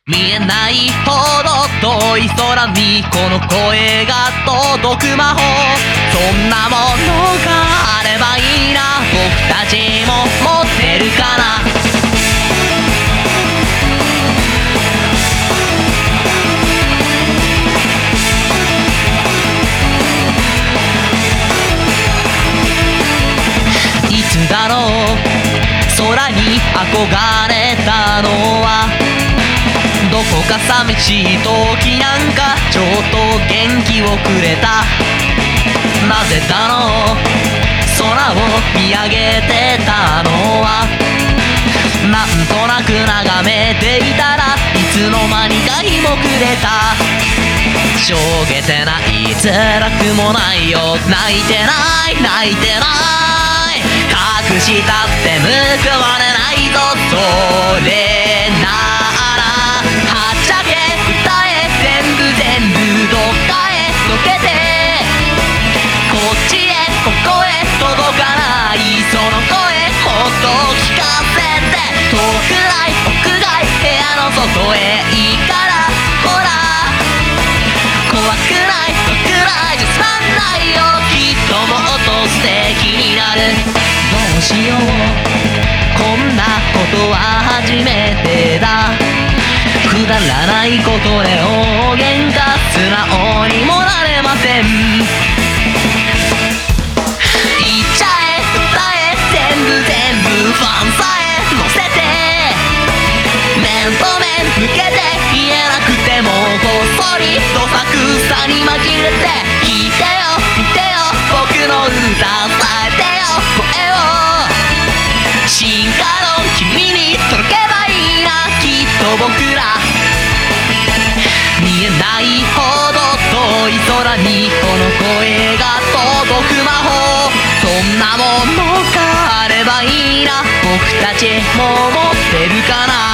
見えないほど遠い空にこの声が届く魔法、そんなものがあればいいな、僕たちも持ってるかな。いつだろう空に憧れたのは、どこか寂しい時なんかちょっと元気をくれた。なぜだろう空を見上げてたのは、なんとなく眺めていたらいつの間にか日も暮れた。しょげてない辛くもないよ、泣いてない泣いてない、隠したって報われないぞ、それならはっちゃけ歌え、全部どっかへ溶けて、こっちへここへ届かないその声もっと聞かせて、遠くない屋外部屋の外へいいからほら、怖くない遠くないじゃつまんないよ、きっともっと素敵になる。どうしようこんなことは初めてだ、くだらないことで大喧嘩素直にもなれません。言っちゃえ歌え全部ファンさえ乗せて、面と面向けて言えなくてもこっそりどさくさに紛れて、聞いてよ見てよ僕の歌伝えてよ声を、進化の君に届けばいいな、きっと僕ら見えないほど遠い空にこの声が届く魔法、そんなものがあればいいな、僕たちも持ってるかな。